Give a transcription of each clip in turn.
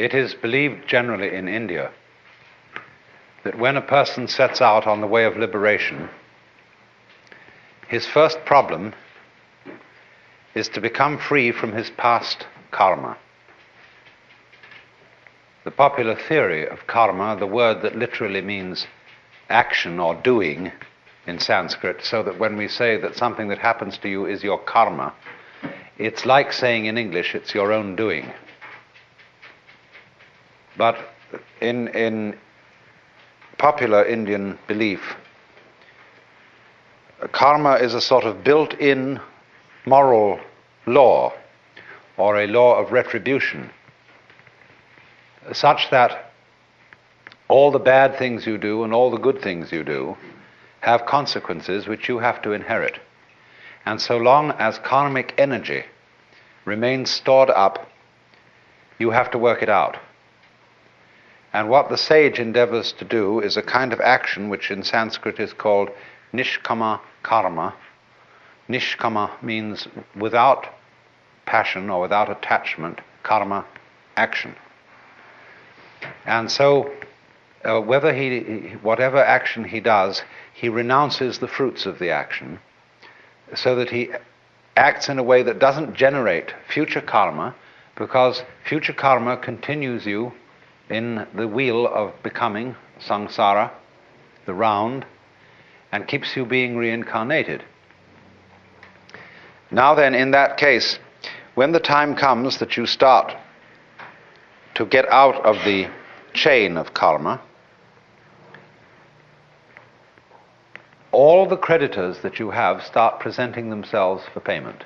It is believed generally in India that when a person sets out on the way of liberation, his first problem is to become free from his past karma. The popular theory of karma, the word that literally means action or doing in Sanskrit, so that when we say that something that happens to you is your karma, it's like saying in English, it's your own doing. But in popular Indian belief, karma is a sort of built-in moral law, or a law of retribution, such that all the bad things you do and all the good things you do have consequences which you have to inherit. And so long as karmic energy remains stored up, you have to work it out. And what the sage endeavors to do is a kind of action which in Sanskrit is called nishkama karma. Nishkama means without passion or without attachment, karma, action. And so whatever action he does, he renounces the fruits of the action, so that he acts in a way that doesn't generate future karma, because future karma continues you in the wheel of becoming, samsara, the round, and keeps you being reincarnated. Now then, in that case, when the time comes that you start to get out of the chain of karma, all the creditors that you have start presenting themselves for payment.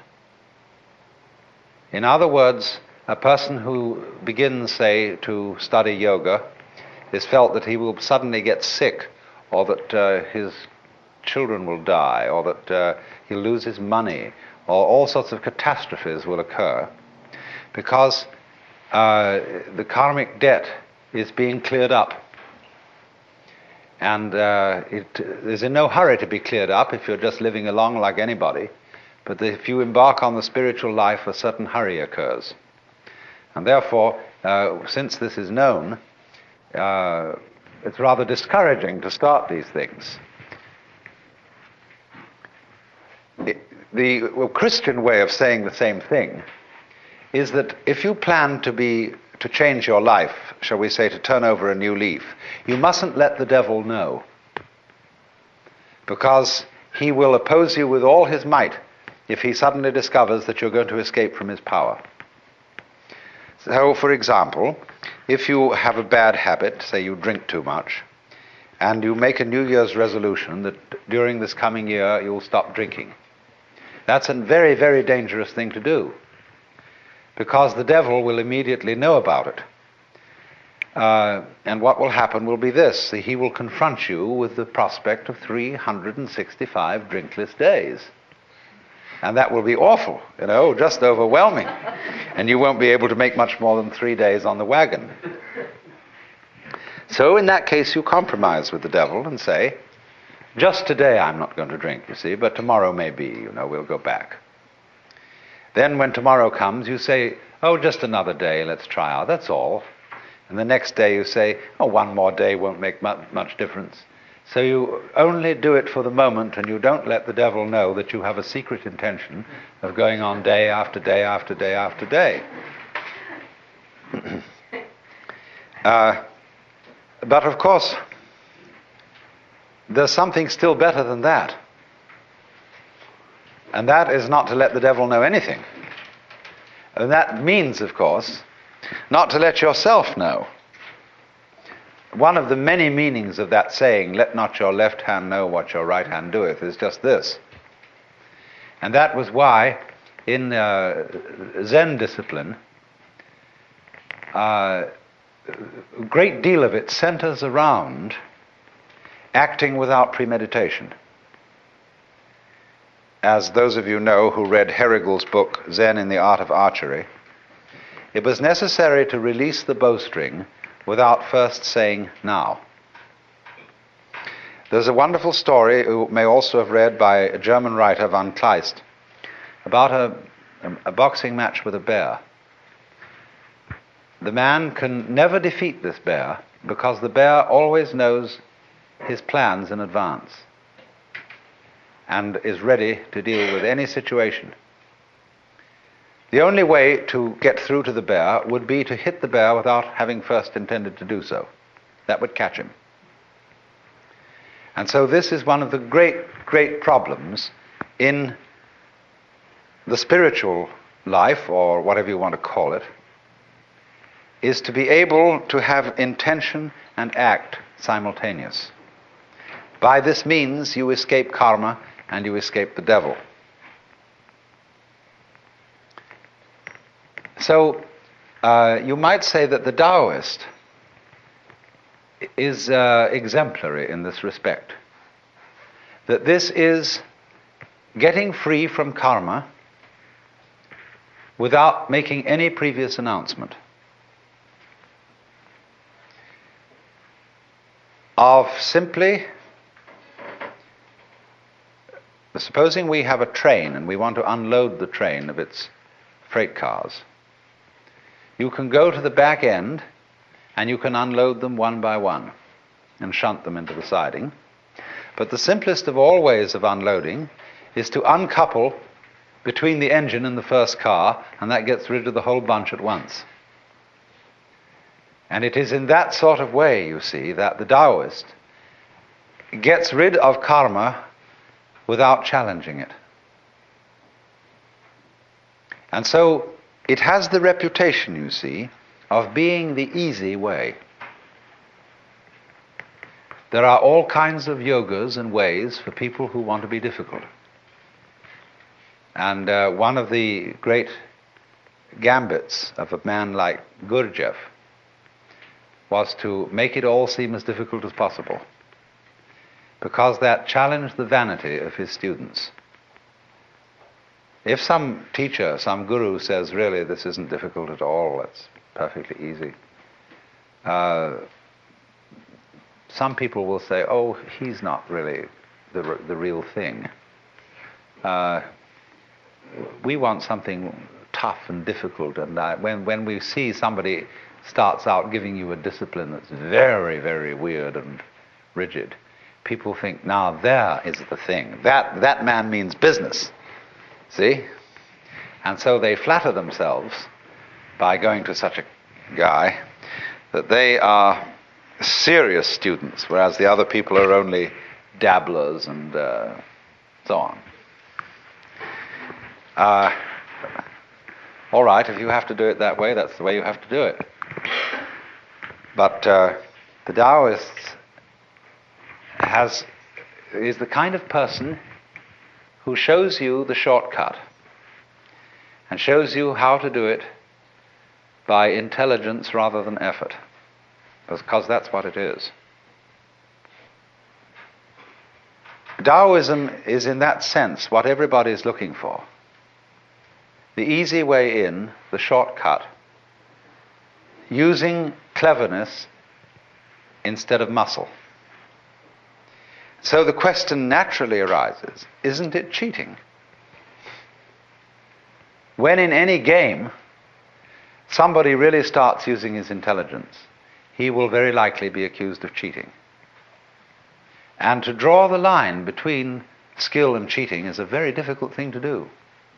In other words, a person who begins, say, to study yoga is felt that he will suddenly get sick, or that his children will die, or that he'll lose his money, or all sorts of catastrophes will occur, because the karmic debt is being cleared up. And it is in no hurry to be cleared up if you're just living along like anybody, but if you embark on the spiritual life, a certain hurry occurs. And therefore, since this is known, it's rather discouraging to start these things. The Christian way of saying the same thing is that if you plan to change your life, shall we say, to turn over a new leaf, you mustn't let the devil know, because he will oppose you with all his might if he suddenly discovers that you're going to escape from his power. So, for example, if you have a bad habit, say you drink too much, and you make a New Year's resolution that during this coming year you'll stop drinking, that's a very, very dangerous thing to do, because the devil will immediately know about it. And what will happen will be this: he will confront you with the prospect of 365 drinkless days. And that will be awful, just overwhelming. And you won't be able to make much more than 3 days on the wagon. So in that case, you compromise with the devil and say, just today I'm not going to drink, you see, but tomorrow maybe, we'll go back. Then when tomorrow comes, you say, oh, just another day, let's try out, that's all. And the next day you say, oh, one more day won't make much difference. So you only do it for the moment, and you don't let the devil know that you have a secret intention of going on day after day after day after day. But of course, there's something still better than that. And that is not to let the devil know anything. And that means, of course, not to let yourself know. One of the many meanings of that saying, let not your left hand know what your right hand doeth, is just this. And that was why in Zen discipline, a great deal of it centers around acting without premeditation. As those of you know who read Herrigel's book, Zen in the Art of Archery, it was necessary to release the bowstring without first saying now. There's a wonderful story, you may also have read, by a German writer, von Kleist, about a boxing match with a bear. the man can never defeat this bear because the bear always knows his plans in advance and is ready to deal with any situation. The only way to get through to the bear would be to hit the bear without having first intended to do so. That would catch him. And so this is one of the great problems in the spiritual life, or whatever you want to call it, is to be able to have intention and act simultaneous. By this means, you escape karma and you escape the devil. So, you might say that the Taoist is exemplary in this respect. That this is getting free from karma without making any previous announcement. Of simply, supposing we have a train and we want to unload the train of its freight cars, you can go to the back end and you can unload them one by one and shunt them into the siding. But the simplest of all ways of unloading is to uncouple between the engine and the first car, and that gets rid of the whole bunch at once. And it is in that sort of way, you see, that the Taoist gets rid of karma without challenging it. And so it has the reputation, you see, of being the easy way. There are all kinds of yogas and ways for people who want to be difficult. And one of the great gambits of a man like Gurdjieff was to make it all seem as difficult as possible, because that challenged the vanity of his students. If some teacher, some guru says, really, this isn't difficult at all, it's perfectly easy, some people will say, oh, he's not really the real thing. We want something tough and difficult, and when we see somebody starts out giving you a discipline that's very, very weird and rigid, people think, now there is the thing. That man means business. See? And so they flatter themselves by going to such a guy that they are serious students, whereas the other people are only dabblers and so on. All right, if you have to do it that way, that's the way you have to do it. But the Taoist is the kind of person who shows you the shortcut and shows you how to do it by intelligence rather than effort, because that's what it is. Taoism is in that sense what everybody is looking for. The easy way in, the shortcut, using cleverness instead of muscle. So the question naturally arises, isn't it cheating? When in any game somebody really starts using his intelligence, he will very likely be accused of cheating. And to draw the line between skill and cheating is a very difficult thing to do.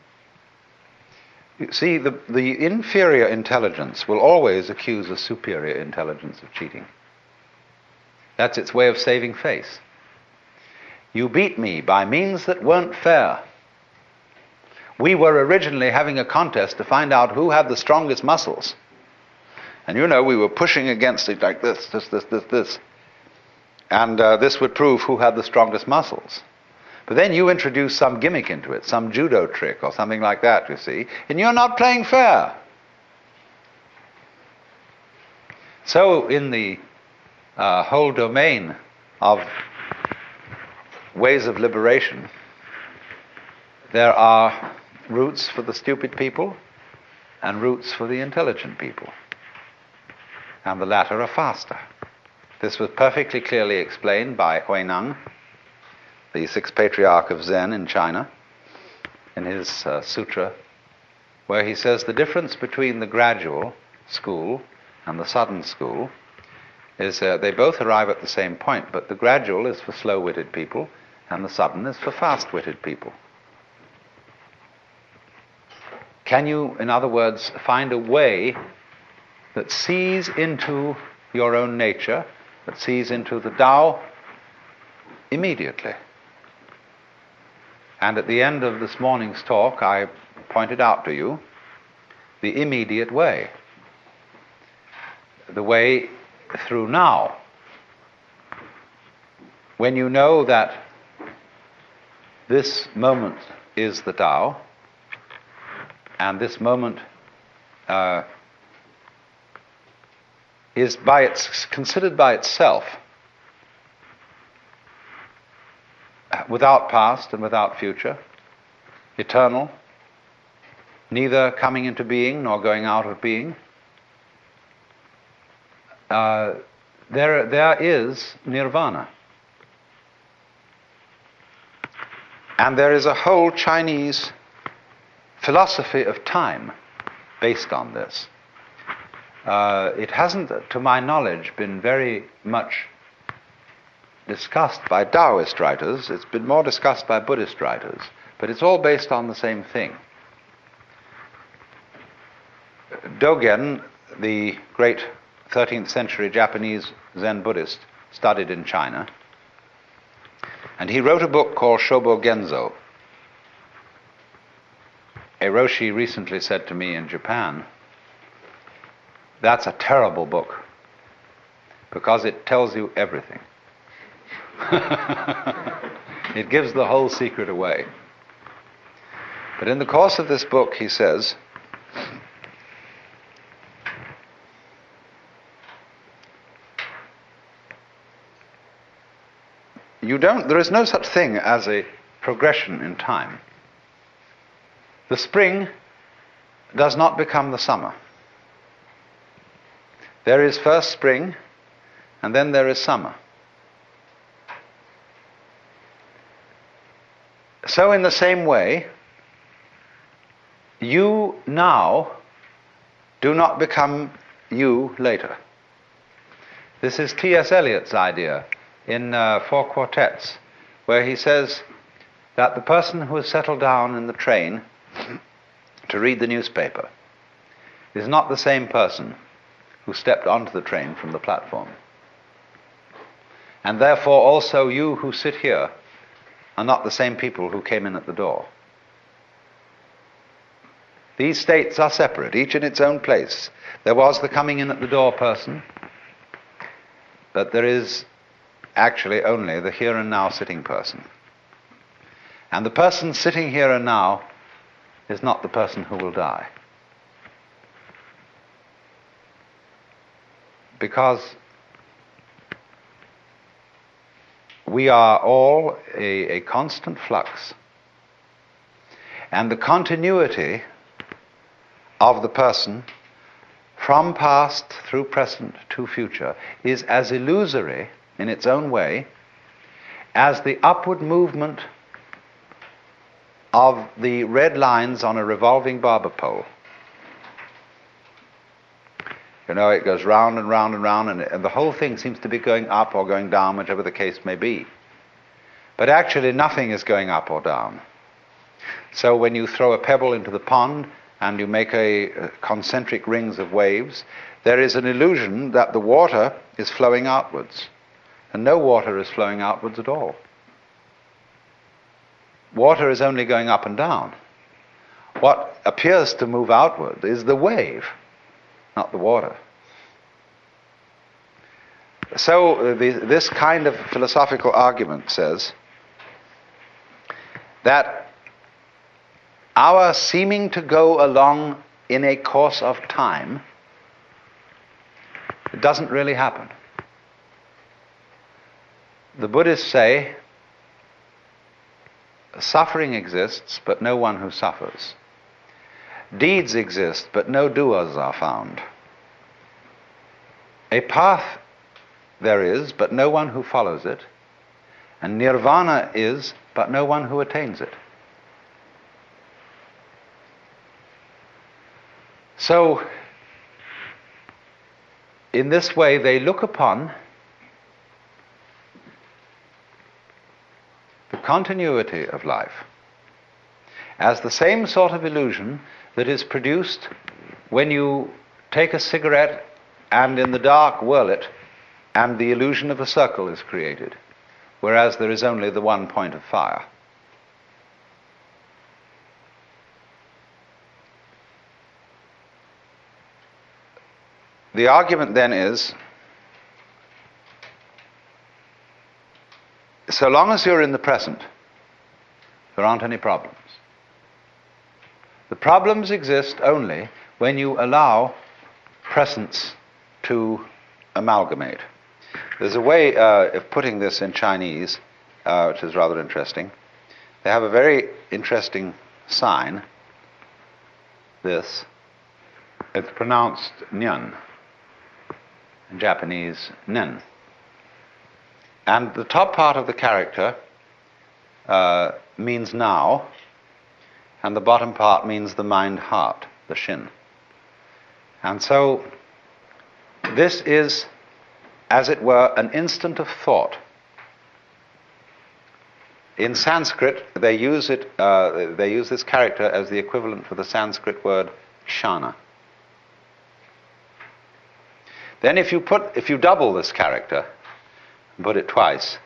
You see, the inferior intelligence will always accuse a superior intelligence of cheating. That's its way of saving face. You beat me by means that weren't fair. We were originally having a contest to find out who had the strongest muscles. And you know, we were pushing against it like this. And this would prove who had the strongest muscles. But then you introduce some gimmick into it, some judo trick or something like that, you see, and you're not playing fair. So in the whole domain of ways of liberation, there are routes for the stupid people and routes for the intelligent people. And the latter are faster. This was perfectly clearly explained by Huineng, the sixth patriarch of Zen in China, in his sutra, where he says the difference between the gradual school and the sudden school is they both arrive at the same point, but the gradual is for slow-witted people, and the sudden is for fast-witted people. Can you, in other words, find a way that sees into your own nature, that sees into the Tao immediately? And at the end of this morning's talk, I pointed out to you the immediate way, the way through now. When you know that this moment is the Tao, and this moment is considered by itself, without past and without future, eternal, neither coming into being nor going out of being, there is nirvana. And there is a whole Chinese philosophy of time based on this. It hasn't, to my knowledge, been very much discussed by Taoist writers. It's been more discussed by Buddhist writers, but it's all based on the same thing. Dogen, the great 13th century Japanese Zen Buddhist, studied in China, and he wrote a book called Shobo Genzo. A Roshi recently said to me in Japan, "That's a terrible book, because it tells you everything." It gives the whole secret away. But in the course of this book, he says, there is no such thing as a progression in time. The spring does not become the summer. There is first spring, and then there is summer. So in the same way, you now do not become you later. This is T.S. Eliot's idea in 4 Quartets, where he says that the person who has settled down in the train to read the newspaper is not the same person who stepped onto the train from the platform. And therefore also you who sit here are not the same people who came in at the door. These states are separate, each in its own place. There was the coming in at the door person, but there is actually only the here and now sitting person. And the person sitting here and now is not the person who will die. Because we are all a constant flux. And the continuity of the person from past through present to future is as illusory in its own way as the upward movement of the red lines on a revolving barber pole. You know, it goes round and round and round, and the whole thing seems to be going up or going down, whichever the case may be. But actually nothing is going up or down. So when you throw a pebble into the pond and you make a concentric rings of waves, there is an illusion that the water is flowing outwards. And no water is flowing outwards at all. Water is only going up and down. What appears to move outward is the wave, not the water. So this kind of philosophical argument says that our seeming to go along in a course of time, it doesn't really happen. The Buddhists say suffering exists, but no one who suffers. Deeds exist, but no doers are found. A path there is, but no one who follows it. And nirvana is, but no one who attains it. So, in this way, they look upon the continuity of life as the same sort of illusion that is produced when you take a cigarette and in the dark whirl it, and the illusion of a circle is created, whereas there is only the one point of fire. The argument then is, so long as you're in the present, there aren't any problems. The problems exist only when you allow presence to amalgamate. There's a way of putting this in Chinese, which is rather interesting. They have a very interesting sign, this. It's pronounced nyan. In Japanese, nen. And the top part of the character means now, and the bottom part means the mind-heart, the shin. And so this is, as it were, an instant of thought. In Sanskrit, they use this character as the equivalent for the Sanskrit word kshana. Then if you double this character, and put it twice,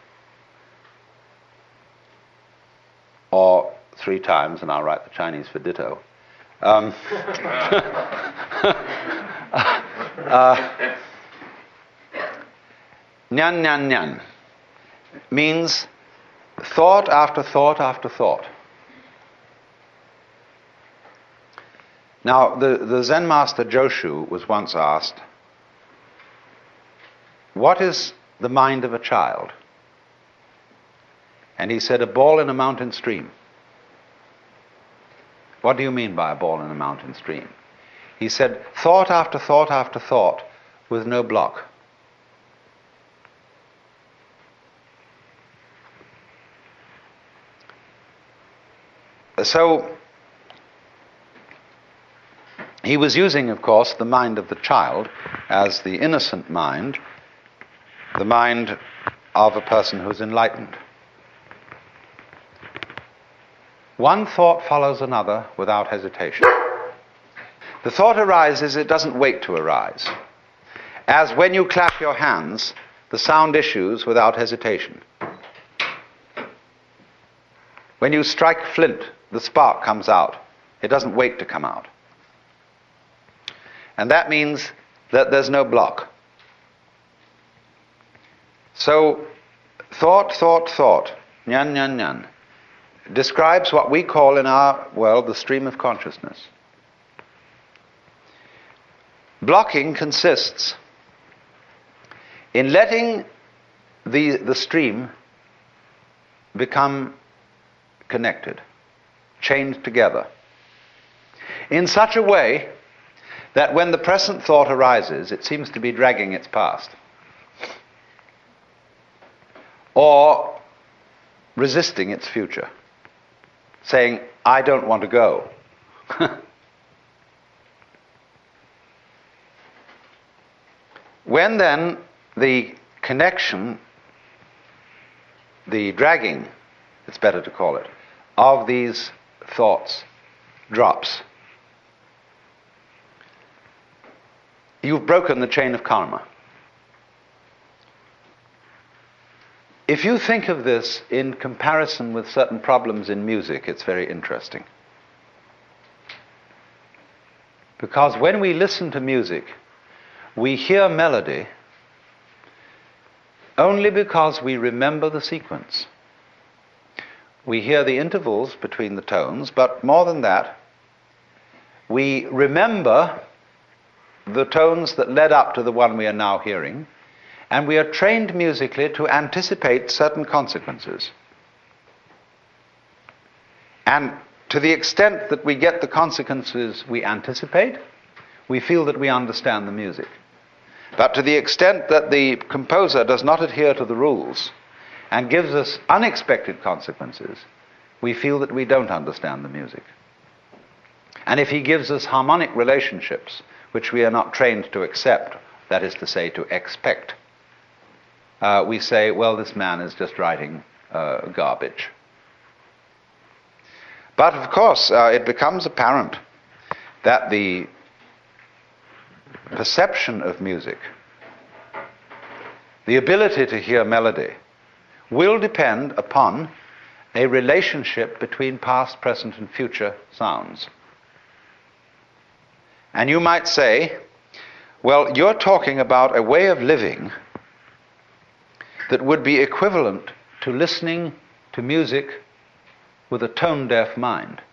or 3 times, and I'll write the Chinese for ditto, nyan nyan nyan means thought after thought after thought. Now, the Zen master Joshu was once asked, what is the mind of a child? And he said, a ball in a mountain stream. What do you mean by a ball in a mountain stream? He said, thought after thought after thought with no block. So, he was using, of course, the mind of the child as the innocent mind, the mind of a person who's enlightened. One thought follows another without hesitation. The thought arises, it doesn't wait to arise. As when you clap your hands, the sound issues without hesitation. When you strike flint, the spark comes out. It doesn't wait to come out. And that means that there's no block. So, thought, nyan, nyan, nyan, describes what we call in our world the stream of consciousness. Blocking consists in letting the stream become connected, chained together, in such a way that when the present thought arises, it seems to be dragging its past, or resisting its future, saying, I don't want to go. When then the connection, the dragging, it's better to call it, of these thoughts drops, you've broken the chain of karma. If you think of this in comparison with certain problems in music, it's very interesting. Because when we listen to music, we hear melody only because we remember the sequence. We hear the intervals between the tones, but more than that, we remember the tones that led up to the one we are now hearing, and we are trained musically to anticipate certain consequences. And to the extent that we get the consequences we anticipate, we feel that we understand the music. But to the extent that the composer does not adhere to the rules and gives us unexpected consequences, we feel that we don't understand the music. And if he gives us harmonic relationships, which we are not trained to accept that is to say, to expect, we say, well, this man is just writing garbage. But of course, it becomes apparent that the perception of music, the ability to hear melody, will depend upon a relationship between past, present, and future sounds. And you might say, well, you're talking about a way of living that would be equivalent to listening to music with a tone-deaf mind.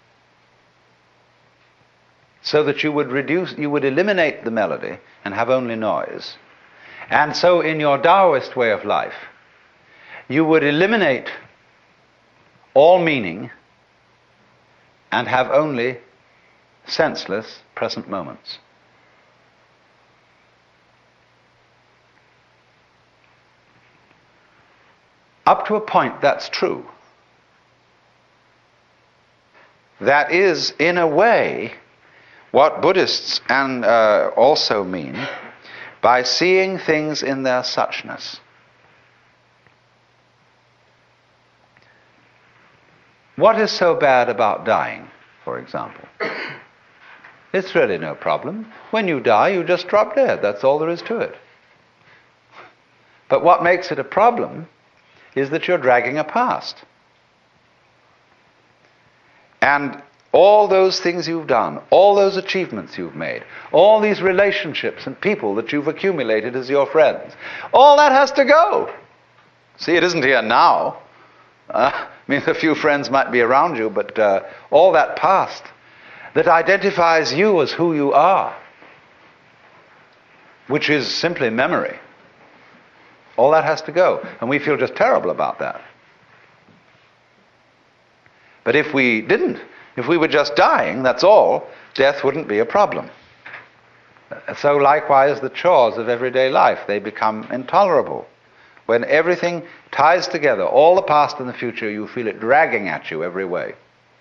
So that you would eliminate the melody and have only noise. And so in your Taoist way of life, you would eliminate all meaning and have only senseless present moments. Up to a point, that's true. That is, in a way, what Buddhists also mean by seeing things in their suchness. What is so bad about dying, for example? It's really no problem. When you die, you just drop dead. That's all there is to it. But what makes it a problem is that you're dragging a past. And all those things you've done, all those achievements you've made, all these relationships and people that you've accumulated as your friends, all that has to go. See, it isn't here now. I mean, a few friends might be around you, but all that past that identifies you as who you are, which is simply memory, all that has to go. And we feel just terrible about that. But if we didn't, if we were just dying, that's all, death wouldn't be a problem. So likewise, the chores of everyday life, they become intolerable. When everything ties together, all the past and the future, you feel it dragging at you every way.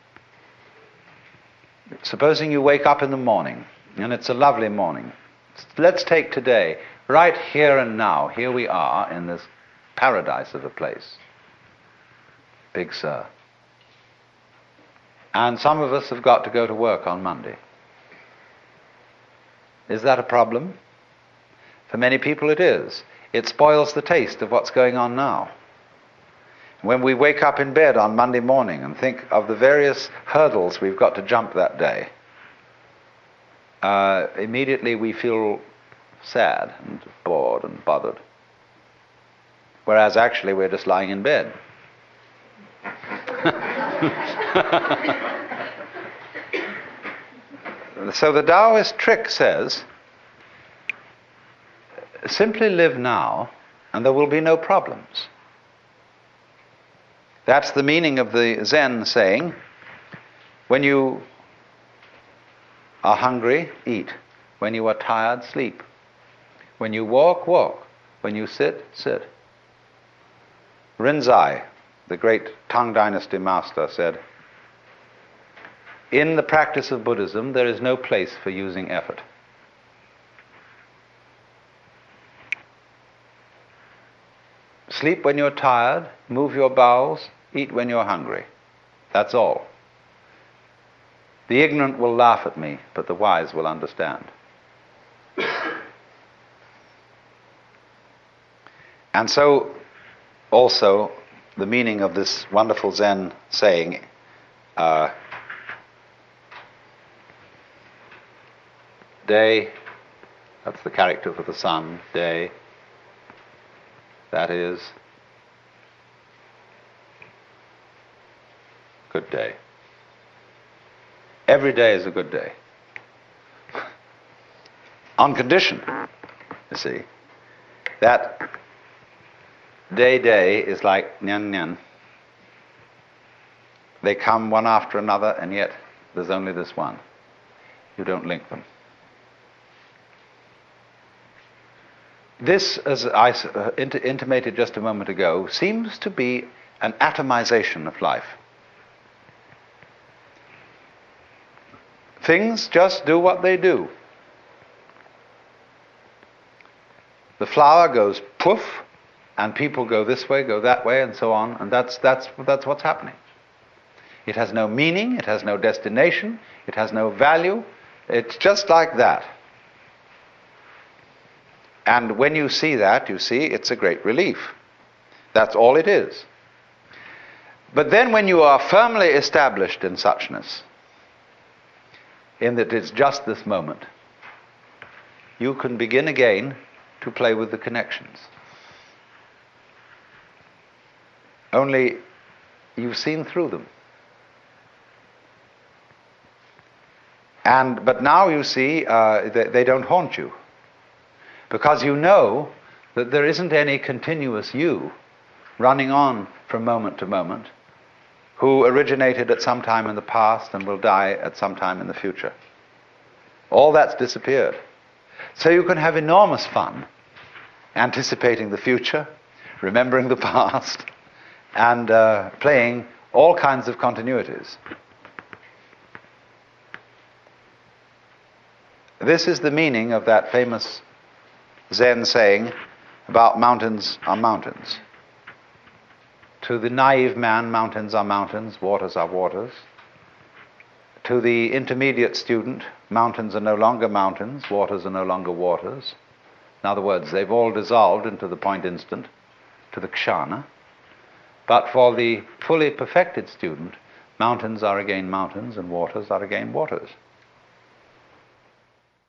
Supposing you wake up in the morning, and it's a lovely morning. Let's take today, right here and now. Here we are in this paradise of a place. Big Sur. And some of us have got to go to work on Monday. Is that a problem? For many people it is. It spoils the taste of what's going on now. When we wake up in bed on Monday morning and think of the various hurdles we've got to jump that day, immediately we feel sad and bored and bothered. Whereas actually we're just lying in bed. So the Taoist trick says, simply live now and there will be no problems. That's the meaning of the Zen saying, when you are hungry, eat. When you are tired, sleep. When you walk, walk. When you sit, sit. Rinzai, the great Tang Dynasty master, said, in the practice of Buddhism, there is no place for using effort. Sleep when you're tired, move your bowels, eat when you're hungry. That's all. The ignorant will laugh at me, but the wise will understand. And so, also, the meaning of this wonderful Zen saying, day, that's the character for the sun, day, that is good day. Every day is a good day. On condition, you see, that day is like nyan nyan. They come one after another, and yet there's only this one. You don't link them. This, as I intimated just a moment ago, seems to be an atomization of life. Things just do what they do. The flower goes poof, and people go this way, go that way, and so on, and that's what's happening. It has no meaning, it has no destination, it has no value. It's just like that. And when you see that, you see it's a great relief. That's all it is. But then when you are firmly established in suchness, in that it's just this moment, you can begin again to play with the connections. Only you've seen through them. But now you see they don't haunt you, because you know that there isn't any continuous you running on from moment to moment, who originated at some time in the past and will die at some time in the future. All that's disappeared. So you can have enormous fun anticipating the future, remembering the past, and playing all kinds of continuities. This is the meaning of that famous Zen saying about mountains are mountains. To the naive man, mountains are mountains, waters are waters. To the intermediate student, mountains are no longer mountains, waters are no longer waters. In other words, they've all dissolved into the point instant, to the kshana. But for the fully perfected student, mountains are again mountains and waters are again waters.